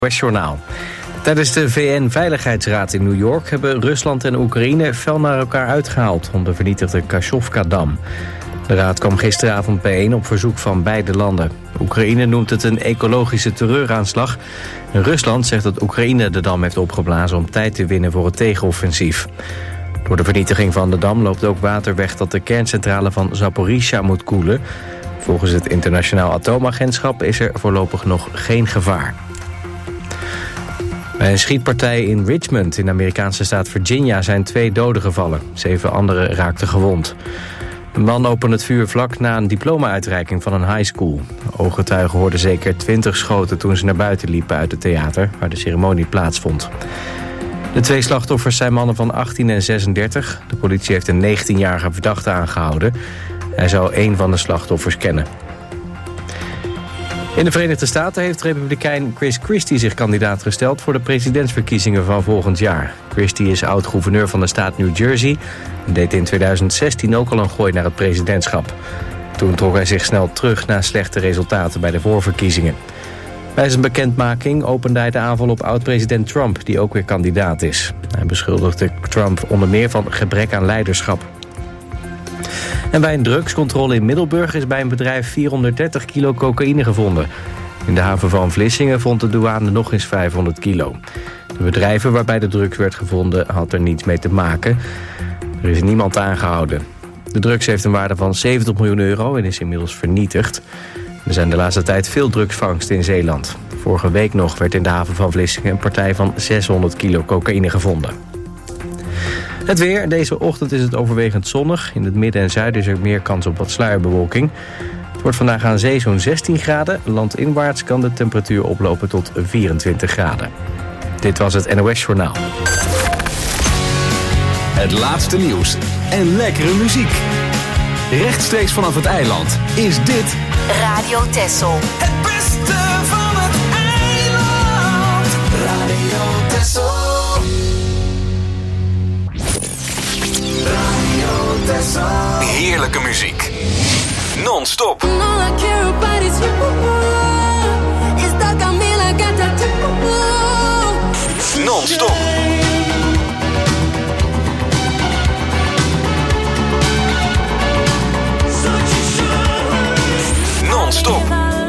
NOS-journaal. Tijdens de VN-veiligheidsraad in New York hebben Rusland en Oekraïne fel naar elkaar uitgehaald om de vernietigde Kachovka-dam. De raad kwam gisteravond bijeen op verzoek van beide landen. Oekraïne noemt het een ecologische terreuraanslag. En Rusland zegt dat Oekraïne de dam heeft opgeblazen om tijd te winnen voor het tegenoffensief. Door de vernietiging van de dam loopt ook water weg dat de kerncentrale van Zaporizhzhia moet koelen. Volgens het Internationaal Atoomagentschap is er voorlopig nog geen gevaar. Bij een schietpartij in Richmond in de Amerikaanse staat Virginia zijn 2 doden gevallen. 7 anderen raakten gewond. Een man opende het vuur vlak na een diploma-uitreiking van een high school. Ooggetuigen hoorden zeker 20 schoten toen ze naar buiten liepen uit het theater waar de ceremonie plaatsvond. De 2 slachtoffers zijn mannen van 18 en 36. De politie heeft een 19-jarige verdachte aangehouden. Hij zou 1 van de slachtoffers kennen. In de Verenigde Staten heeft republikein Chris Christie zich kandidaat gesteld voor de presidentsverkiezingen van volgend jaar. Christie is oud-gouverneur van de staat New Jersey en deed in 2016 ook al een gooi naar het presidentschap. Toen trok hij zich snel terug na slechte resultaten bij de voorverkiezingen. Bij zijn bekendmaking opende hij de aanval op oud-president Trump, die ook weer kandidaat is. Hij beschuldigde Trump onder meer van gebrek aan leiderschap. En bij een drugscontrole in Middelburg is bij een bedrijf 430 kilo cocaïne gevonden. In de haven van Vlissingen vond de douane nog eens 500 kilo. De bedrijven waarbij de drugs werd gevonden had er niets mee te maken. Er is niemand aangehouden. De drugs heeft een waarde van 70 miljoen euro en is inmiddels vernietigd. Er zijn de laatste tijd veel drugsvangsten in Zeeland. Vorige week nog werd in de haven van Vlissingen een partij van 600 kilo cocaïne gevonden. Het weer. Deze ochtend is het overwegend zonnig. In het midden en zuiden is er meer kans op wat sluierbewolking. Het wordt vandaag aan zee zo'n 16 graden. Landinwaarts kan de temperatuur oplopen tot 24 graden. Dit was het NOS-journaal. Het laatste nieuws en lekkere muziek. Rechtstreeks vanaf het eiland is dit Radio Texel. Het beste van het eiland. Radio Texel. heerlijke muziek. Non-stop. Non-stop. Non-stop.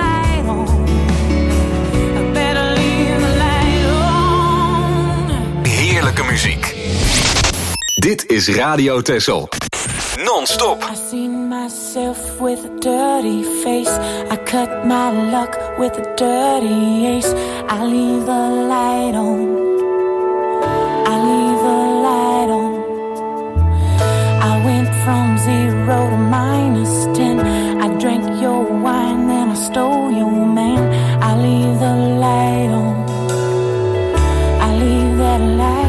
Heerlijke muziek. Dit is Radio Texel. Non-stop. I seen myself with a dirty face. I cut my luck with a dirty ace. I leave the light on. I leave the light on. I went from 0 to -10. I drank your wine, then I stole your man. I leave the light on. I leave that light.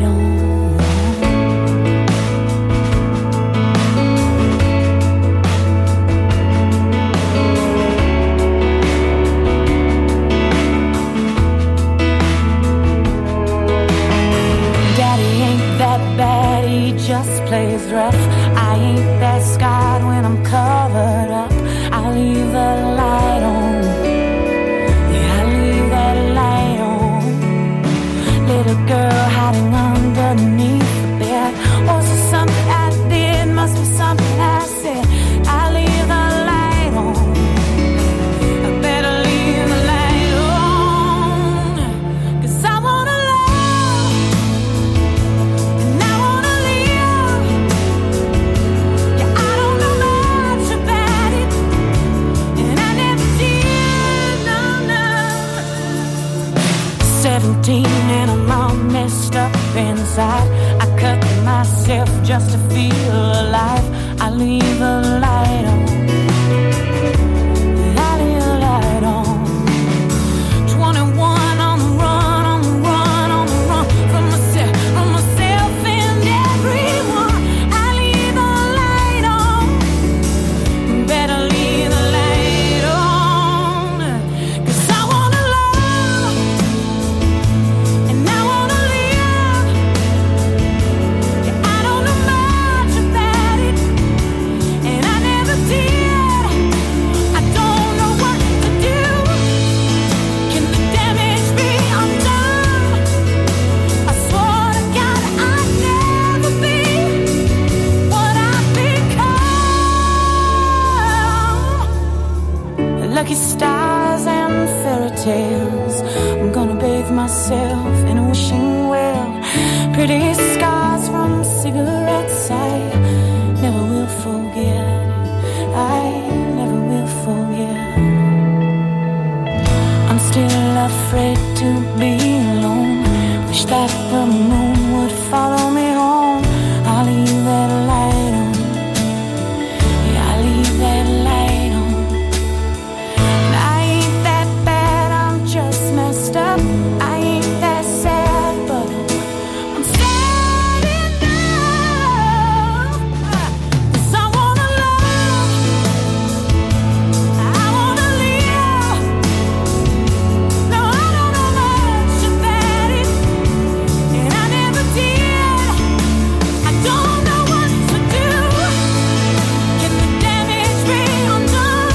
Just plays rough. I ain't that scarred when I'm covered up. I leave the light on. Yeah, I leave that light on. Little girl hiding underneath the bed. Was it something I did? Must be something I said. I leave the light on. I better leave the light on. 'Cause I wanna love. And I wanna and I'm all messed up inside. I cut myself just to feel alive. I leave the light on. I leave the light on. 21 on the run, on the run, on the run. From myself and everyone. I leave the light on. Better leave the light on. 'Cause I wanna love. And I wanna live. Yeah, I don't know much about it. And I never did. myself in a wishing well. Pretty scars from cigarettes I never will forget. I never will forget. I'm still afraid to be alone. Wish that the moon would follow me home. I'll leave that light on. Yeah, I'll leave that light on. And I ain't that bad, I'm just messed up. I ain't that sad, but I'm sad enough. 'Cause I wanna love, I wanna live. No, I don't know much about it, and I never did. I don't know what to do. Can the damage be undone?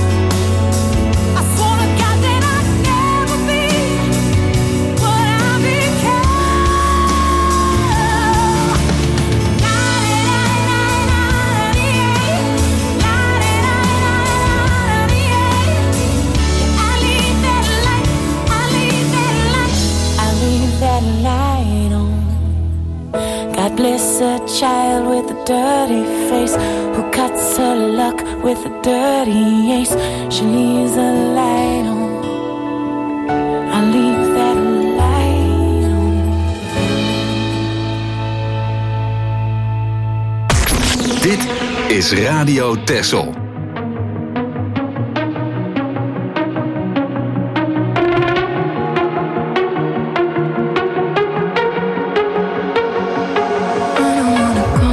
I swore to God that I'd never be what I became. I leave that light on. God bless a child with a dirty face who cuts her luck with a dirty ace. She leaves a light on. I leave that light on. Dit is Radio Texel. I don't wanna go,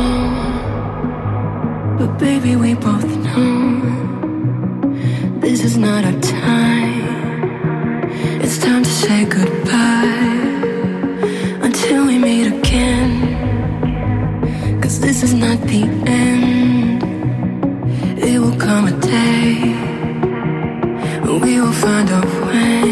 but baby, we both know this is not our time. It's time to say goodbye until we meet again. 'Cause this is not the end. It will come a day when we will find a way.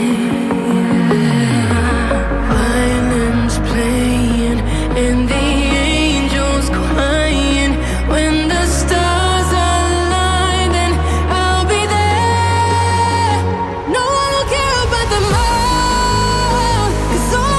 Violins playing and the angels crying. When the stars align, then I'll be there. No one will care about the moon, 'cause all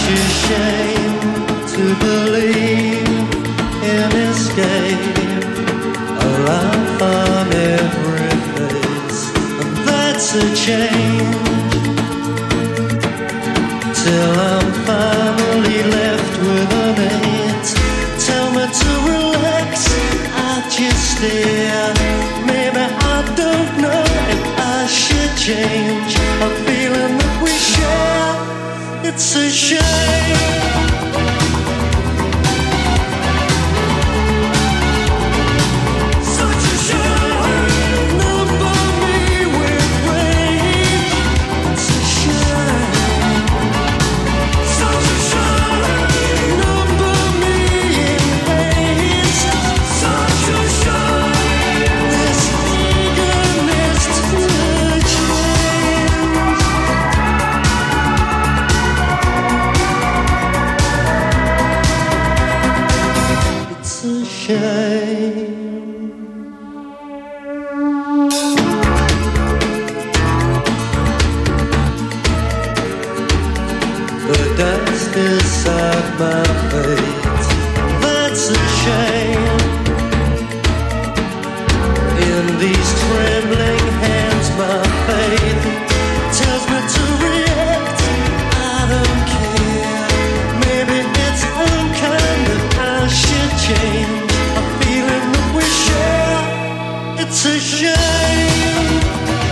such a shame to believe in escape, a laugh on every face, and that's a change. Till I'm finally left with an eight. Tell me to relax, I just stare. Maybe I don't know if I should change a feeling that we share. It's a shame. My fate, that's a shame. In these trembling hands, my faith tells me to react. I don't care. Maybe it's unkind that I should change a feeling that we share. It's a shame.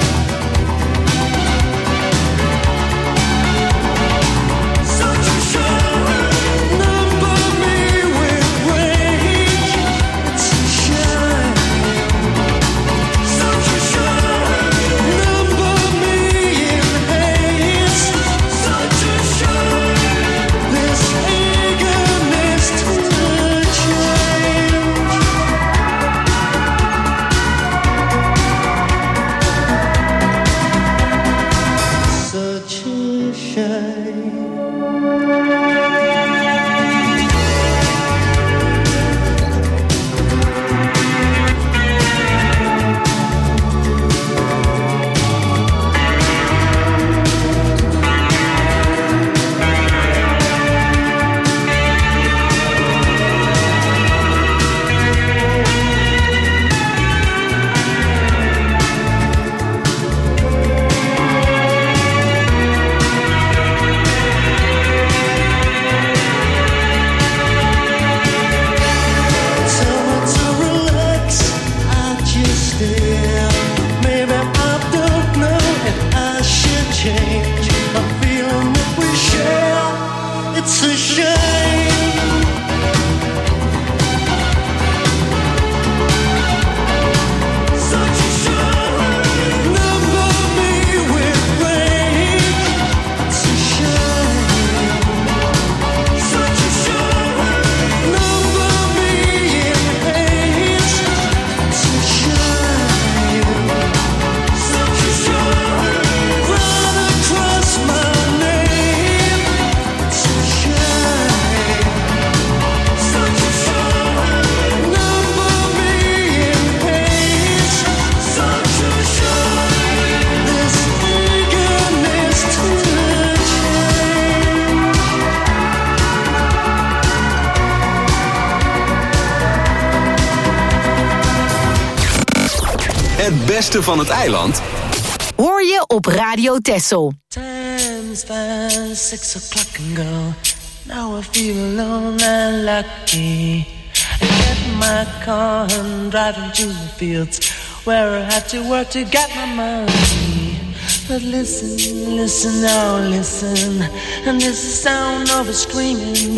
Het beste van het eiland hoor je op Radio Texel. Time's fine, 6 o'clock and go. Now I feel alone and lucky. I get in my car and drive into the fields where I have to work to get my money. But listen, listen, now listen, and this is the sound of a screaming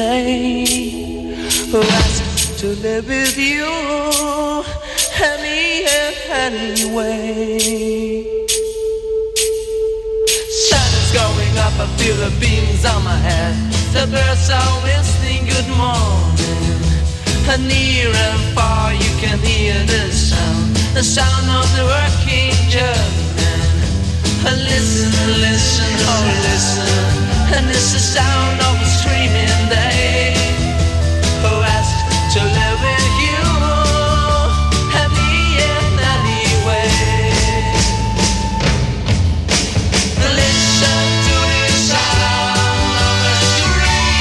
day who asked to live with you anyway. Sun is going up, I feel the beams on my head. The birds are whistling good morning, and near and far you can hear the sound of the working German. Listen, listen, oh listen, and it's the sound of a screaming day who asked to live with you and me in any way. Listen to the sound of a screaming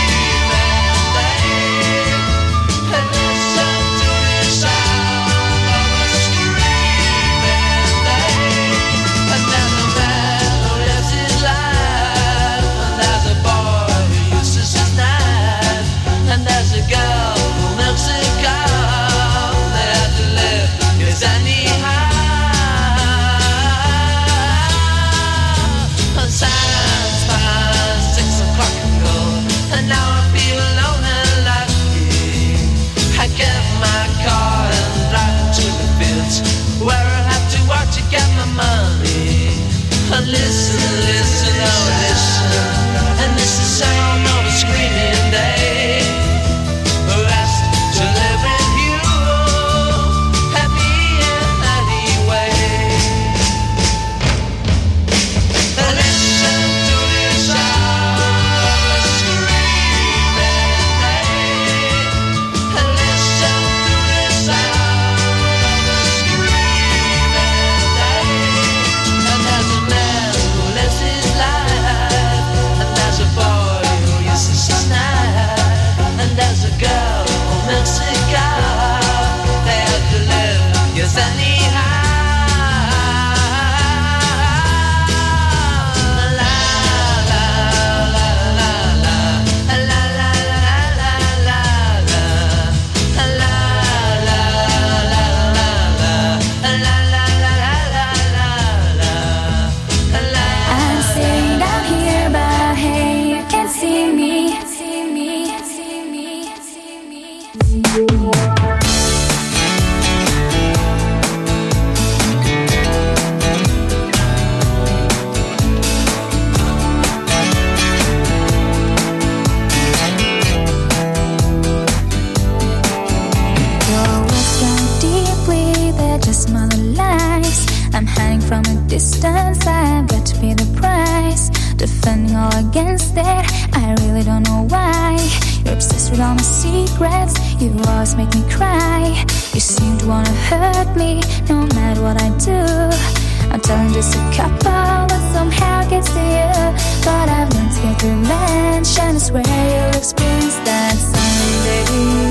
distance, I've got to pay the price. Defending all against it, I really don't know why. You're obsessed with all my secrets, you always make me cry. You seem to wanna hurt me, no matter what I do. I'm telling just a couple, but somehow it gets to you. But I've learned to get revenge, and I swear you'll experience that someday.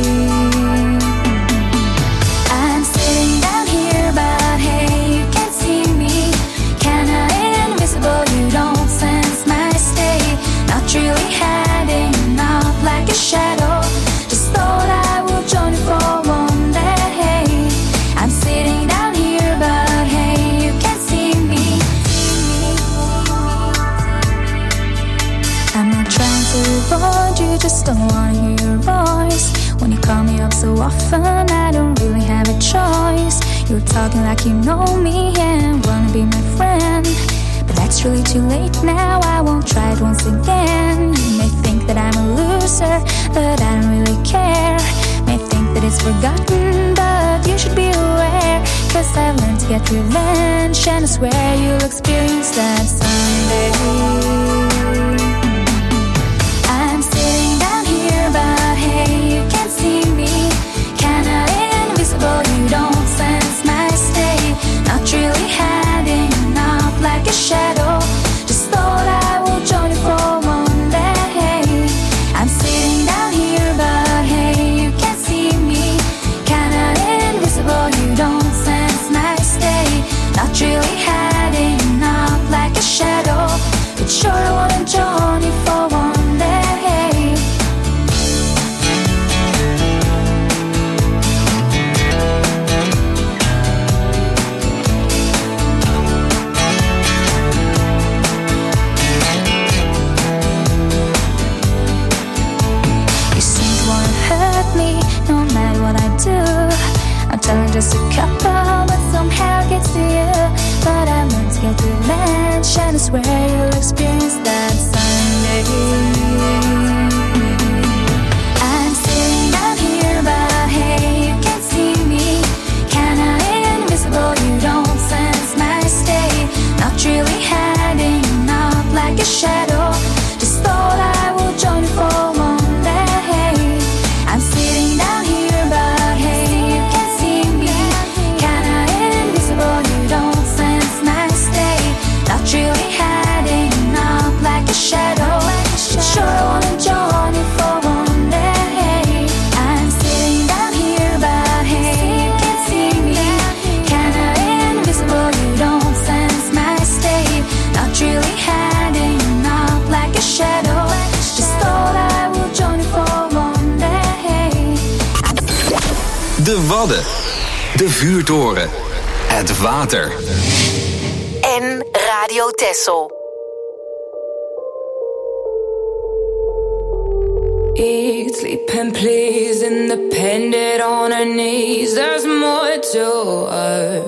I'm sitting down here, but hey, you can't see me. Kinda invisible, you don't sense my state. Not really hiding out like a shadow. Just thought I would join you for one day. I'm sitting down here, but hey, you can't see me. I'm not trying to avoid you, just don't wanna hear your voice. When you call me up so often, I don't really have a choice. You're talking like you know me and wanna be my friend, but that's really too late now, I won't try it once again. You may think that I'm a loser, but I don't really care. May think that it's forgotten, but you should be aware. Cause I've learned to get revenge, and I swear you'll experience that someday. I'm sitting down here, but hey, you can't see me. Kinda invisible, you don't sense my state. Not really hiding out like a shadow. Just thought I would join you for one day. I'm sitting down here, but hey, you can't see me. Kinda invisible, you don't sense my state. Not really hiding out like a shadow. But sure I wanna join you for one day. No matter what I do, I'm telling just a couple, but somehow it gets to you. But I've learned to get revenge, and I swear you'll experience that someday. I'm sitting down here, but hey, you can't see me. Kinda invisible, you don't sense my state. Not really hiding out like a shadow. Just thought I would join you for one day. I'm sitting down here, but hey, you can't see me. Kinda invisible, you don't sense my state. Not really hiding out like a shadow. But sure I wanna join you for one day. I'm sitting down here, but hey, you can't see me. Kinda invisible, you don't sense my state. Not really hiding out like a shadow. Just thought I would join you for one day. De Wadden. De vuurtoren. Het water. En Radio Texel. Eat, sleep and please, independent on her knees. There's more to her.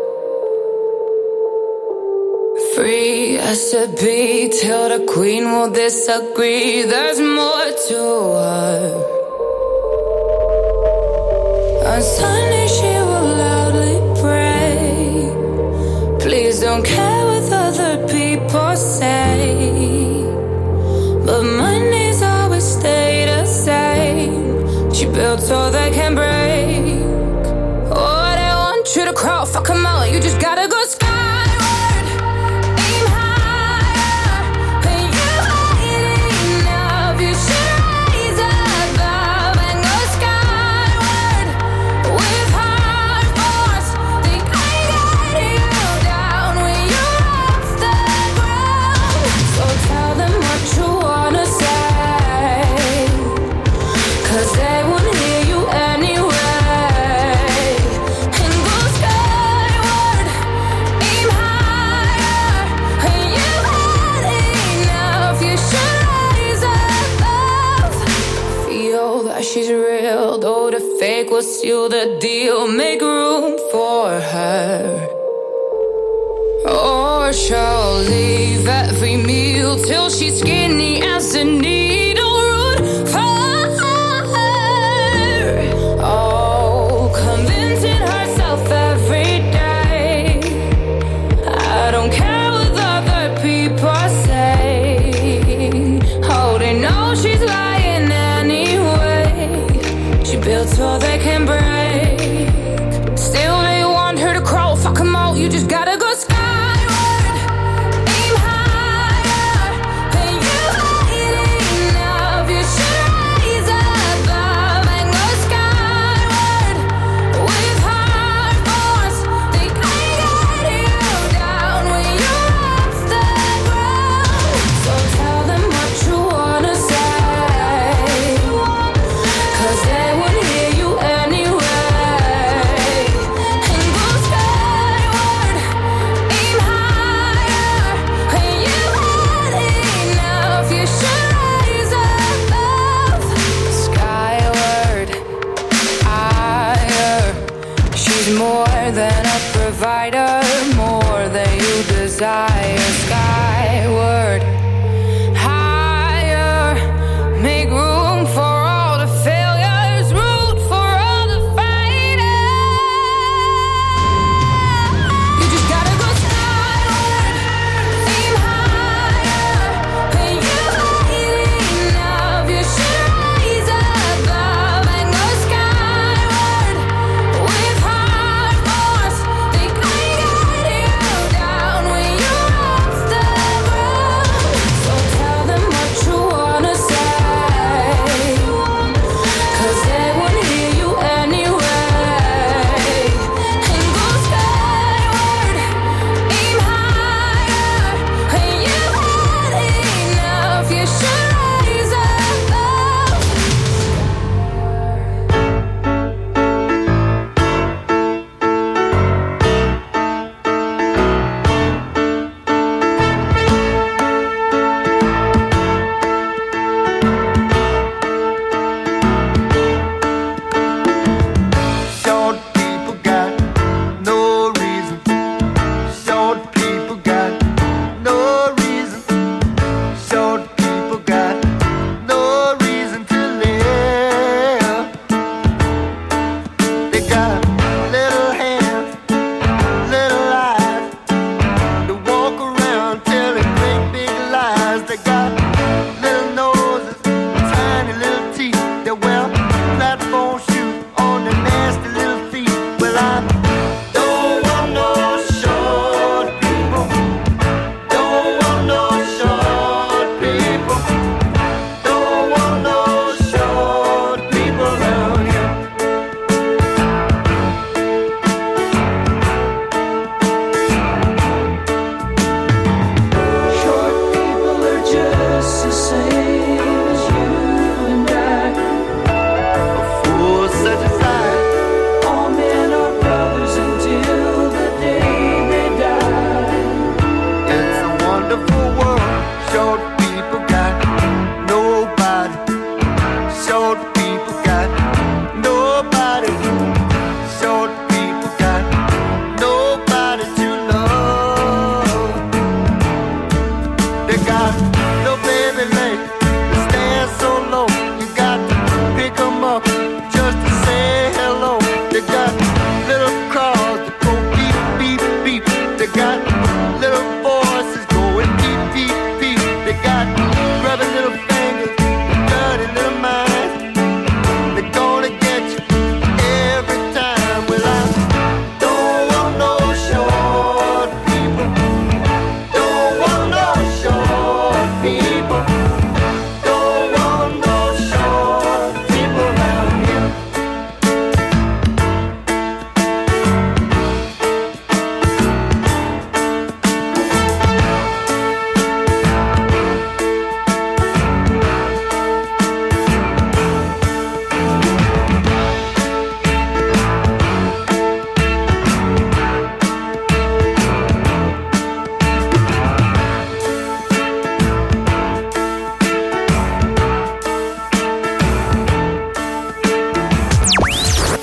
Free as to be till the queen will disagree. There's more to her. On Sunday she will loudly pray. Please don't care what other people say. But Mondays always stay the same. She built so they can break. Oh, they want you to crawl, fuck them out. You just gotta go skyward. Aim higher. When you ain't enough, you should rise above and go skyward. With hard force, think I got you down when you're off the ground. So tell them what you wanna say, 'cause they won't hear you anyway. And go skyward, aim higher. When you had enough, you should rise above. Feel that she's real, though the fake will seal the deal. Make room for her, or she'll leave every meal till she's skinny as a needle root fire. Oh, convincing herself every day. I don't care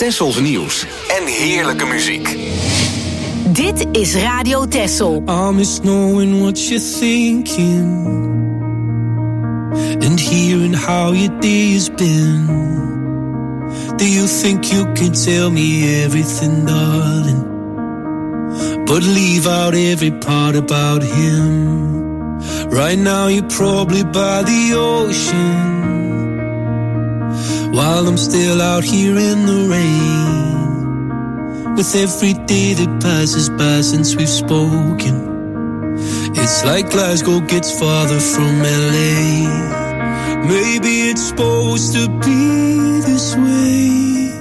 Tessels nieuws en heerlijke muziek. Dit is Radio Tessel. I miss knowing what you're thinking and hearing how your day has been. Do you think you can tell me everything, darling, but leave out every part about him? Right now you're probably by the ocean, while I'm still out here in the rain. With every day that passes by since we've spoken, it's like Glasgow gets farther from LA. Maybe it's supposed to be this way,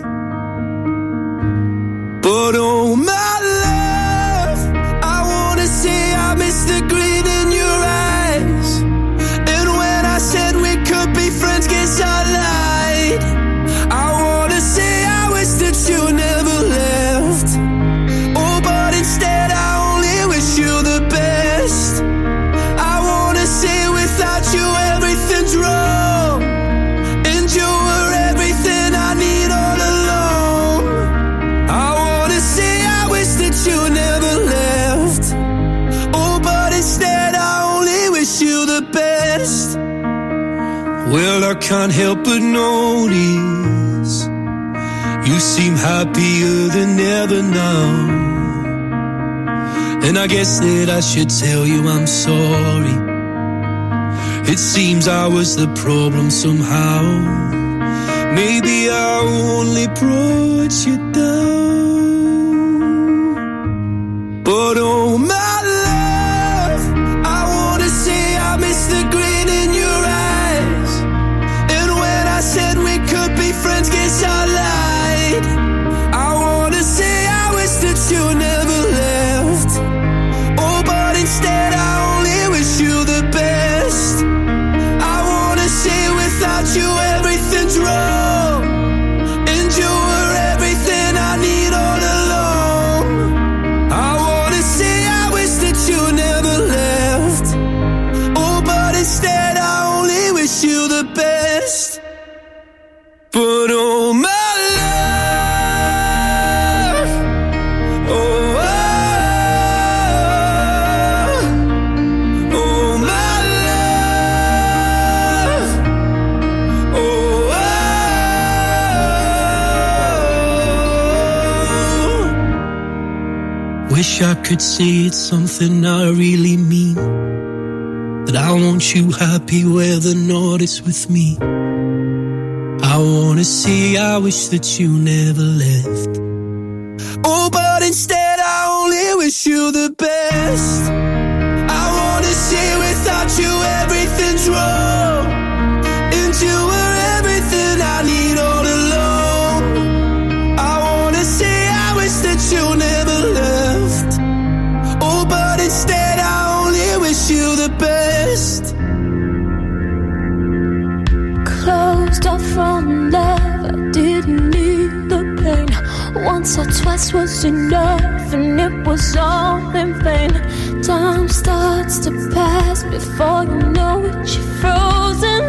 but oh my love, I wanna say I miss the grin in your eyes. And when I said we could be friends, guess I lied. I wanna say I wish that you never left. Oh, but instead I only wish you the best. I wanna say without you everything's wrong, and you were everything I need all along. I wanna say I wish that you never left. Oh, but instead I only wish you the best. Well, I can't help but notice you seem happier than ever now, and I guess that I should tell you I'm sorry. It seems I was the problem somehow. Maybe I only brought you down, but oh my love, I wanna say I miss the grin in your eyes. And when I said we could be friends, guess I lied. I wanna say I wish that you never left. Oh, but instead I only wish you the best. I wanna say without you everything's wrong, and you were everything I need all along. I wanna say I wish that you never left. Oh, but instead I only wish you the best. But oh my love, oh, oh my love, oh, wish I could say it's something I really mean, that I want you happy whether or not it's with me. I wanna say I wish that you never left. Oh, but instead I only wish you the best. I wanna say without you everything's wrong, and you were everything I need all along. I wanna say I wish that you never left. Oh, but instead I only wish you the best. Closed off from love, I didn't need the pain. Once or twice was enough, and it was all in vain. Time starts to pass before you know it, you're frozen.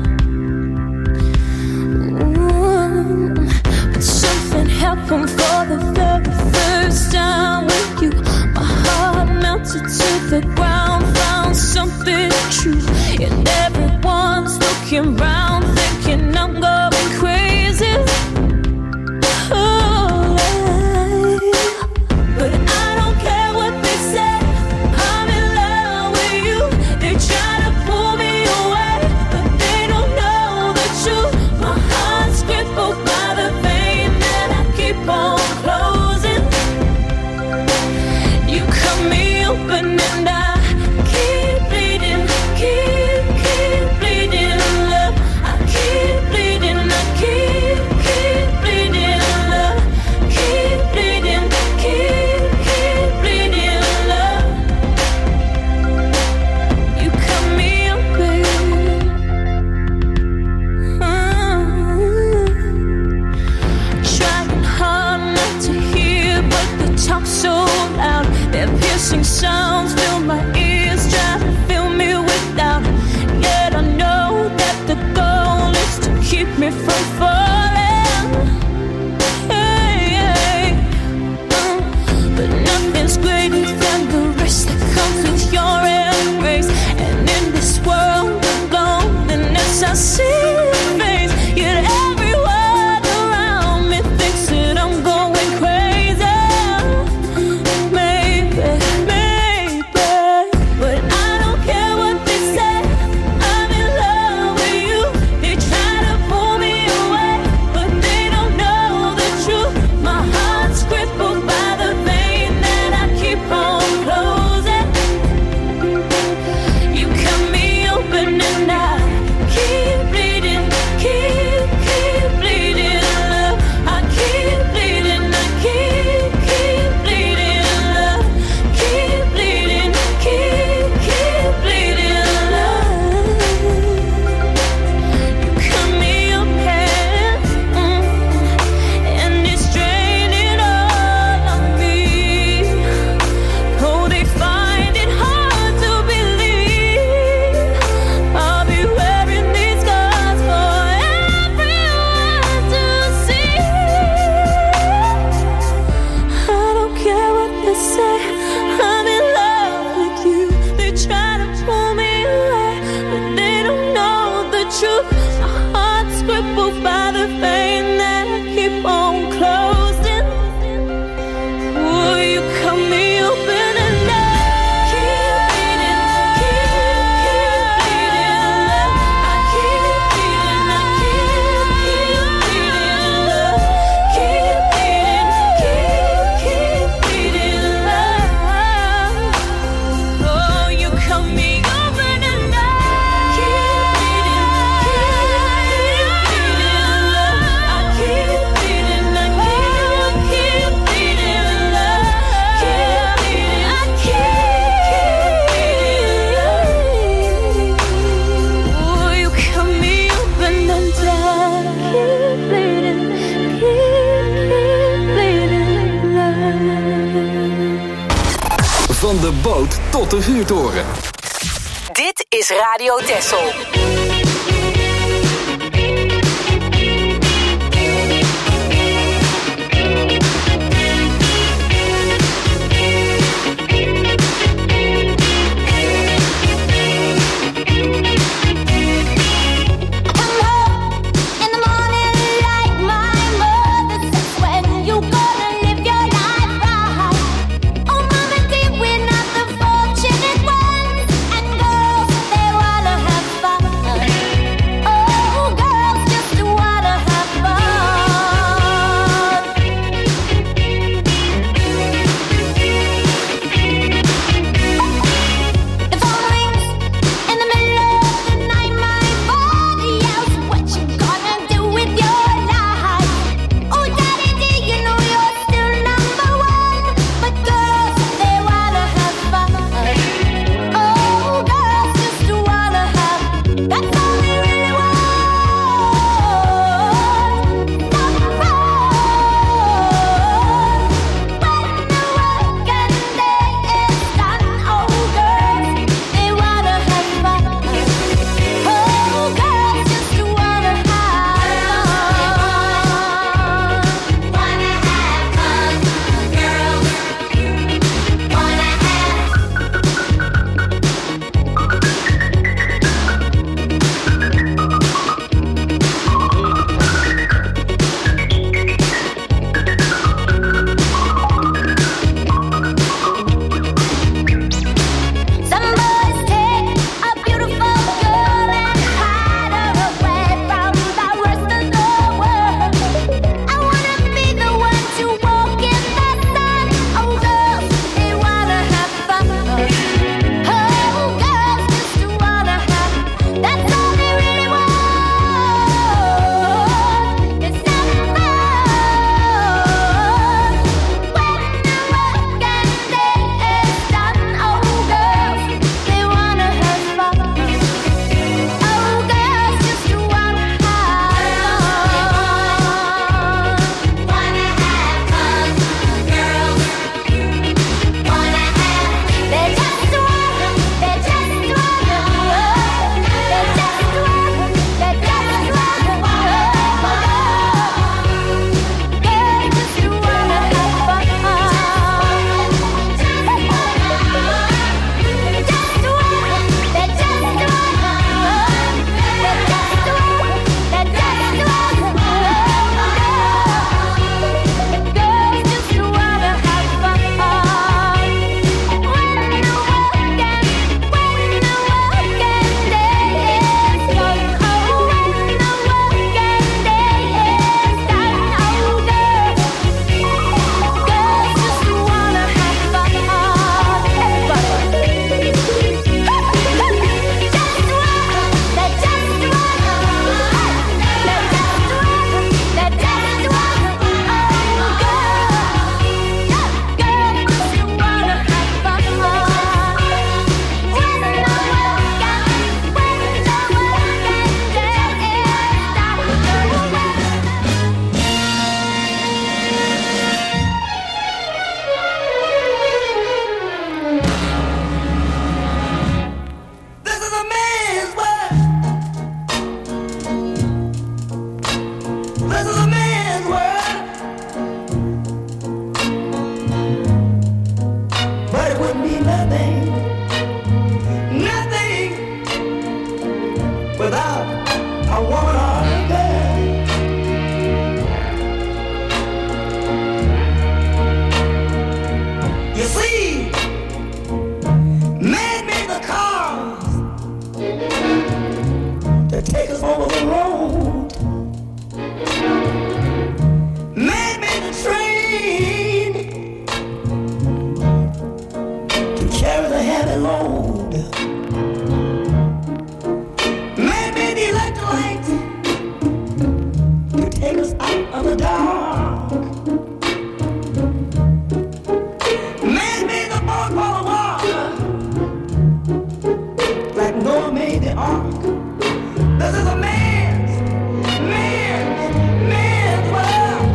But something happened for the very first time with you. My heart melted to the ground, found something true, and everyone's looking round, thinking I'm going crazy. Oh, but I don't care what they say, I'm in love with you. They try to pull me away, but they don't know the truth. My heart's crippled by the pain that I keep on closing. You cut me open and I keep bleeding, keep bleeding, love. I keep bleeding, I keep bleeding, love. Keep bleeding, keep bleeding, love. You cut me open. Trying hard not to hear, but the talk so loud. Their piercing sounds fill my ears, try to fill me with doubt. Yet I know that the goal is to keep me from falling. Yeah. de boot tot de vuurtoren. Dit is Radio Texel.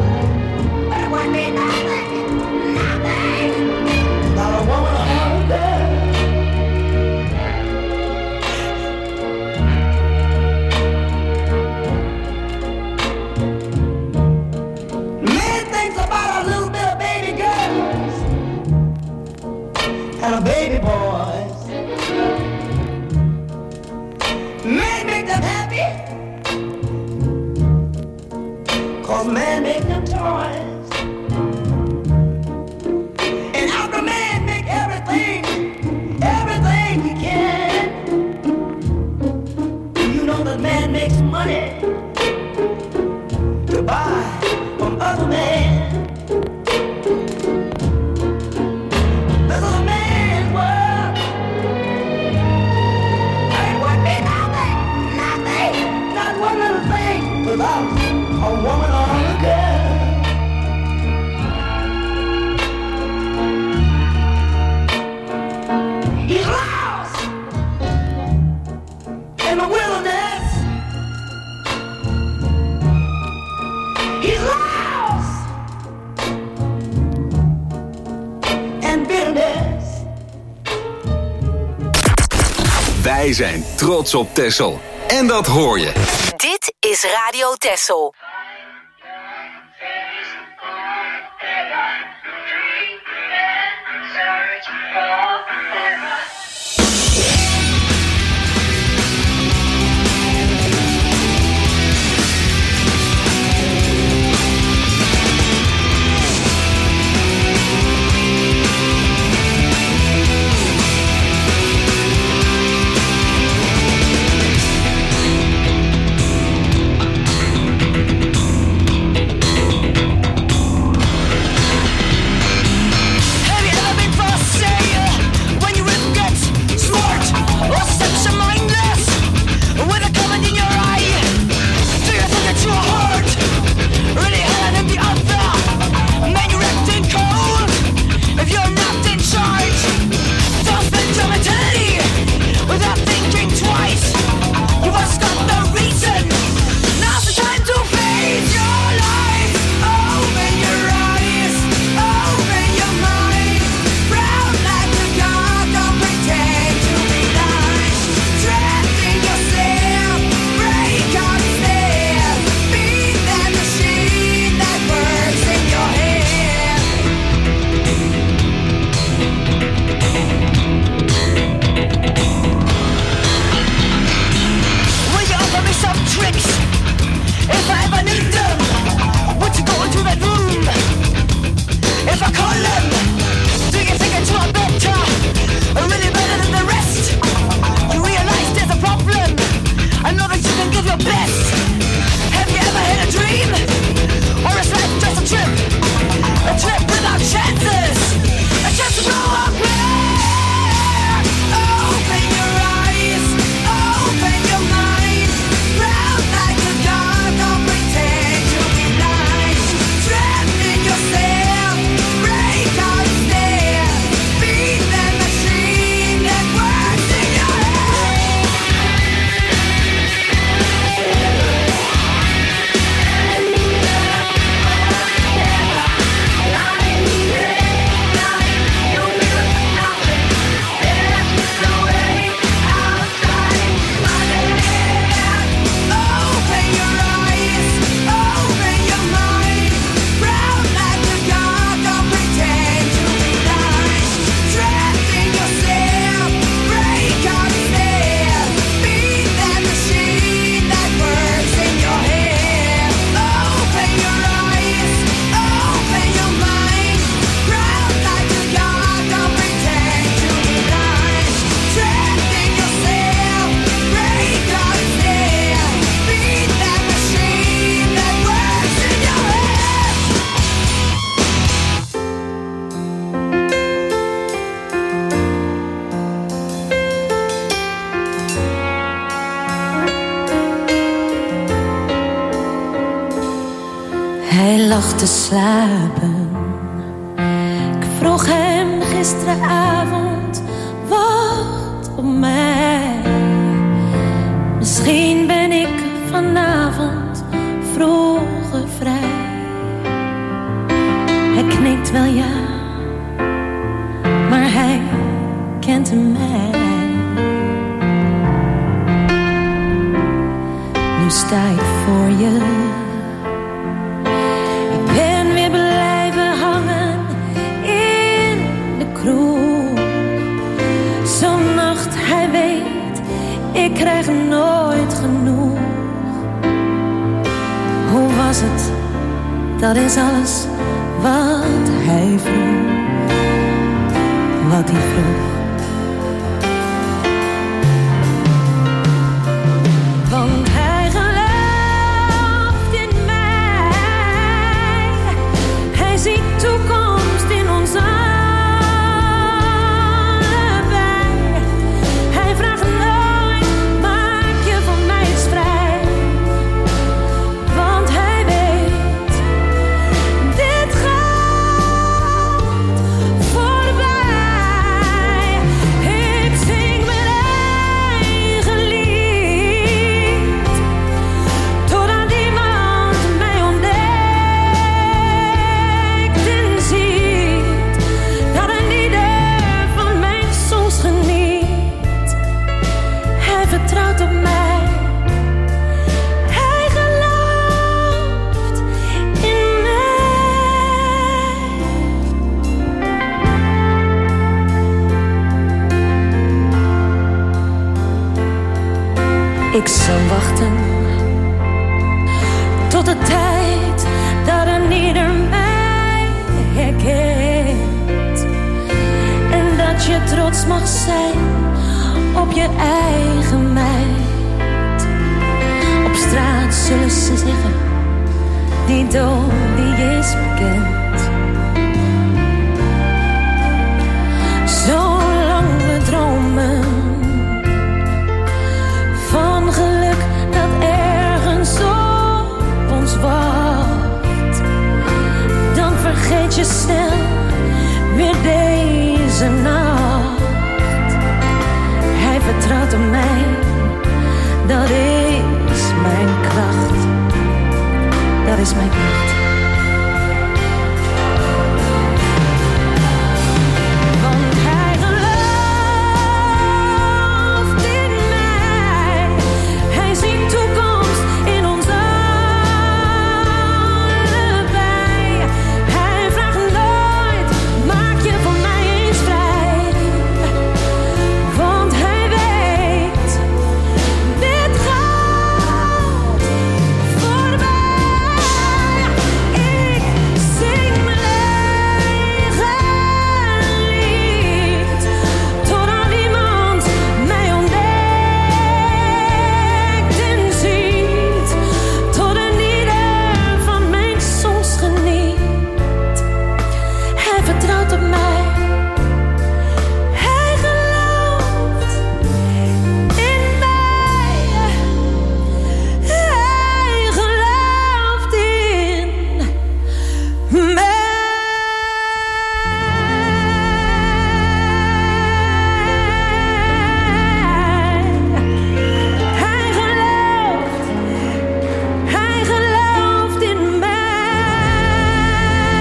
Not a woman, a hard day. and a baby boys. Man make them happy, 'cause man make them toys. And after man make everything he can, you know that man makes money to buy from other men. This is a man's world. Ain't what be nothing, not one little thing without a woman or a girl. He's lost in the wilderness. He's lost in bitterness. Wij zijn trots op Texel. En dat hoor je. Dit is Radio Texel. lag te slapen. Ik vroeg hem gisteravond, wacht op mij. Misschien ben ik vanavond vroeger vrij. Hij knikt wel ja, maar hij kent mij. Nu sta ik voor je. Ik ben weer blijven hangen in de kroeg. krijg nooit genoeg. Hoe was het? Dat is alles wat hij vroeg. Wat hij vroeg. Want hij gelooft in mij. Hij ziet toekomst in ons allebei. Hij vraagt nooit, maak je van mij eens vrij. Want hij weet, dit gaat voorbij. Ik zing mijn eigen lied, totdat iemand mij ontdekt en ziet dat een ieder van mijn songs geniet. Hij vertrouwt op mij, hij gelooft in mij. Ik zal wachten tot de tijd dat een ieder mij herkent. En dat je trots mag zijn op je eigen meid. Op straat zullen ze zeggen, die Dolly is bekend. Zolang we dromen van geluk dat ergens op ons wacht, dan vergeet je snel weer deze nacht. Hij vertrouwt op mij, dat is mijn kracht. Dat is mijn kracht. Want hij gelooft in mij. Hij ziet toekomst in ons allebei. Hij vraagt nooit, maak je van mij eens vrij. Want hij weet, dit gaat voorbij. Ik zing mijn eigen lied, totdat iemand mij ontdekt en ziet. Tot een ieder van mijn songs geniet. Hij vertrouwt op mij. Hij gelooft in mij. Hij gelooft in mij. Hij gelooft in mij.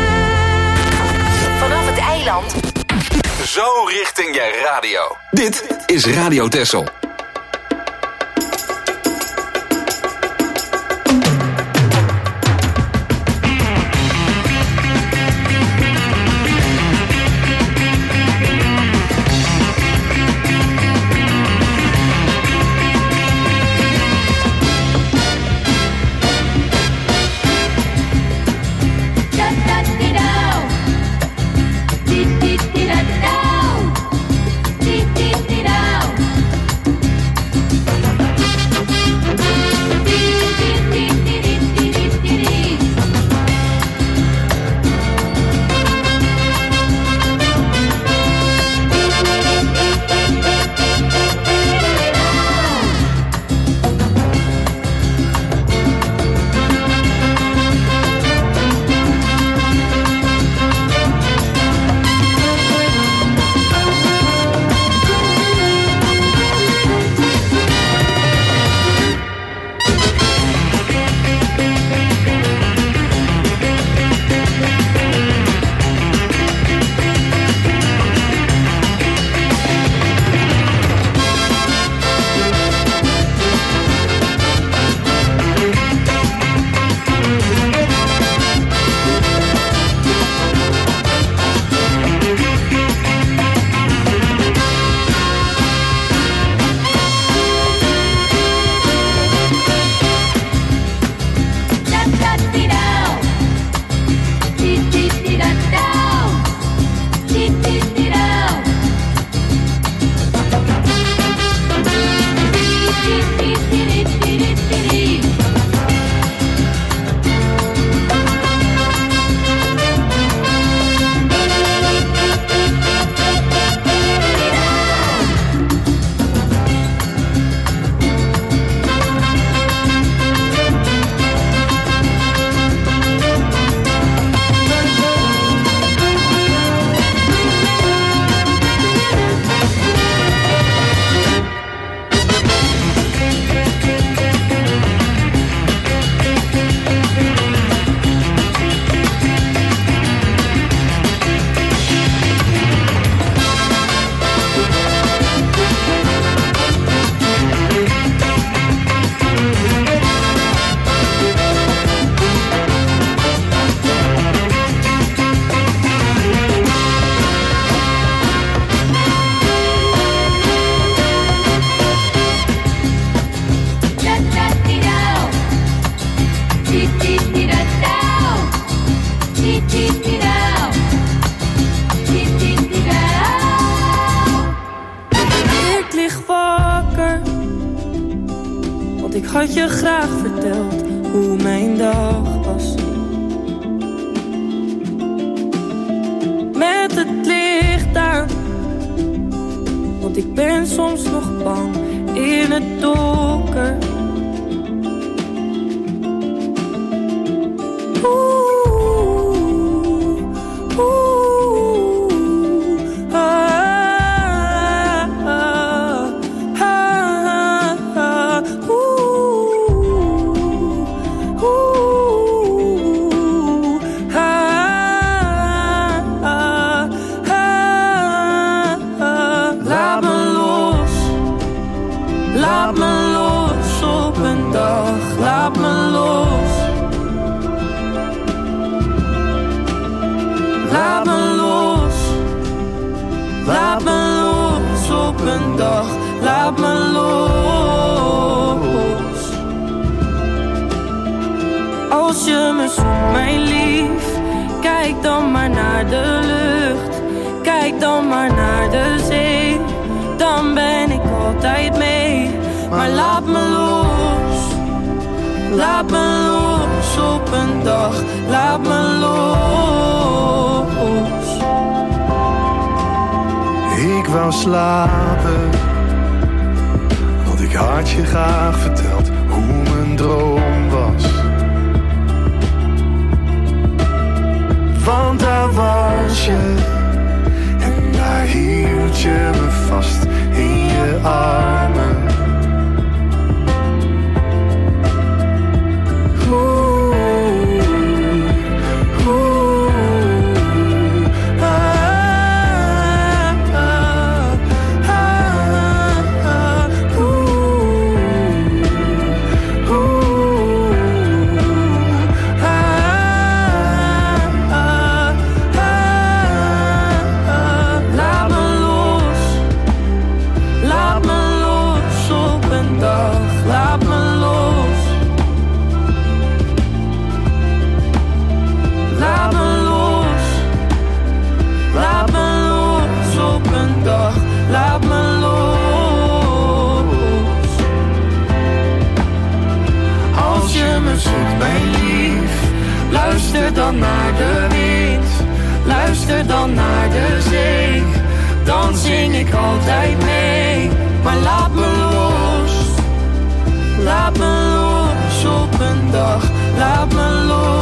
Vanaf het eiland. Zo richting je radio. Dit is Radio Texel. ik had je graag verteld hoe mijn dag was. Met het licht aan, want ik ben soms nog bang in het donker. Laat me los. Als je me zoekt, mijn lief, kijk dan maar naar de lucht. Kijk dan maar naar de zee. Dan ben ik altijd mee. Maar laat me los. Laat me los op een dag. Laat me los. Ik wou slapen, want ik had je graag verteld hoe mijn droom was. Want daar was je, en daar hield je me vast in je armen. Luister dan naar de wind, luister dan naar de zee. Dan zing ik altijd mee, maar laat me los. Laat me los op een dag, laat me los.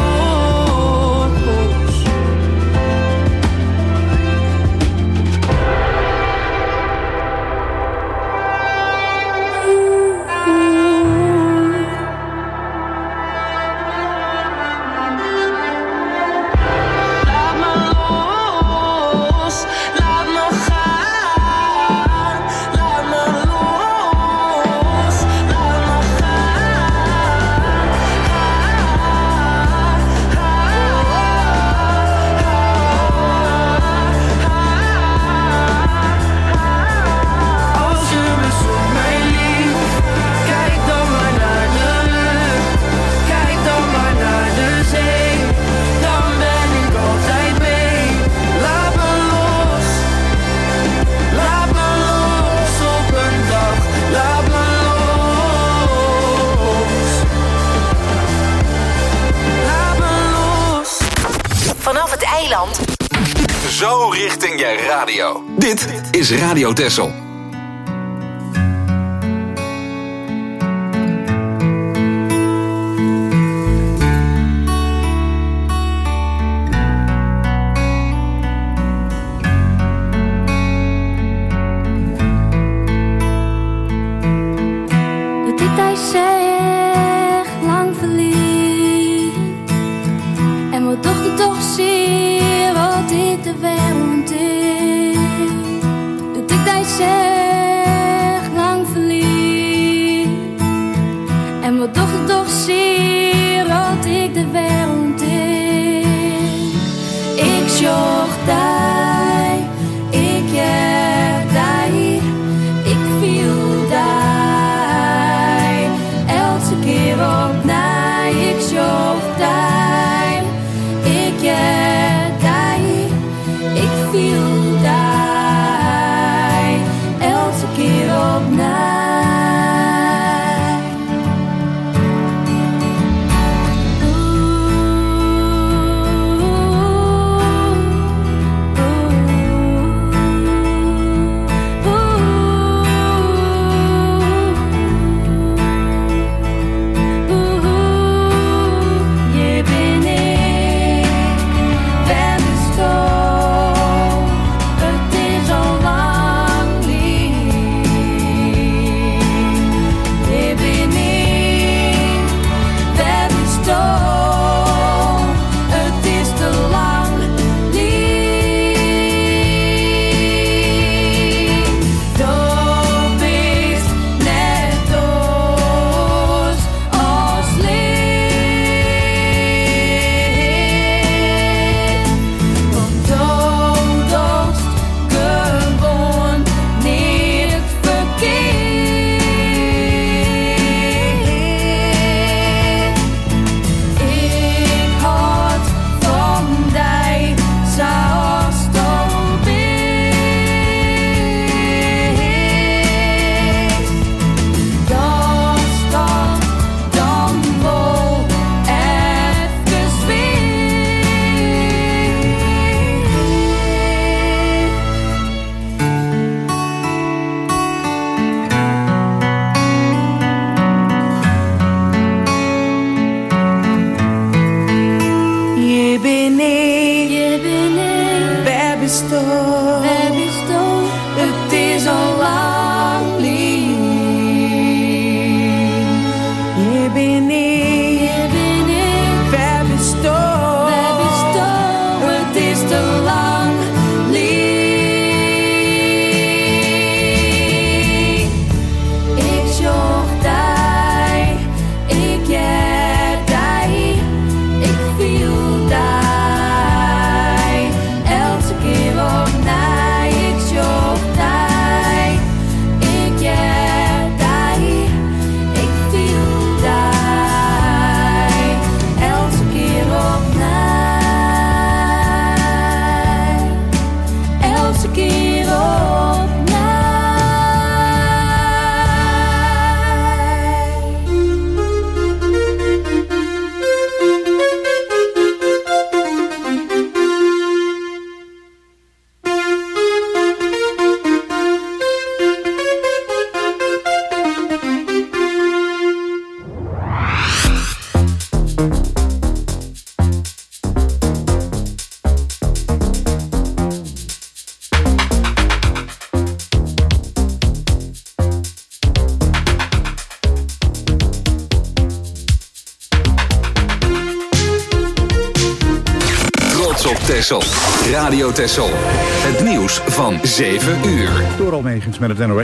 Zo richting je radio. Dit is Radio Texel. De tijd zegt lang verliefd. En wat dochter toch zie wat ik de wereld in. De tijd zegt Texel. Radio Texel. Het nieuws van 7 uur. Door Almegens met het NOS.